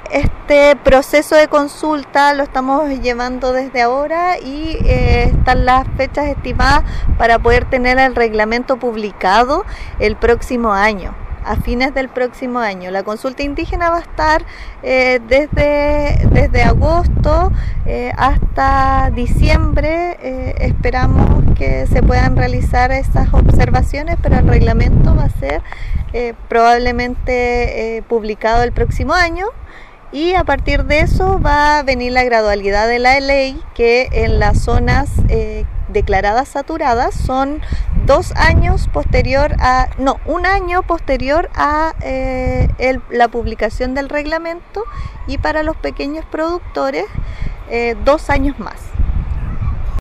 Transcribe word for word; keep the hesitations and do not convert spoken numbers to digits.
este proceso de consulta lo estamos llevando desde ahora y eh, están las fechas estimadas para poder tener el reglamento publicado el próximo año, a fines del próximo año. La consulta indígena va a estar eh, desde, desde agosto eh, hasta diciembre. Eh, esperamos que se puedan realizar esas observaciones, pero el reglamento va a ser eh, probablemente eh, publicado el próximo año. Y a partir de eso va a venir la gradualidad de la ley, que en las zonas eh, declaradas saturadas son dos años posterior a, no, un año posterior a eh, el, la publicación del reglamento, y para los pequeños productores eh, dos años más.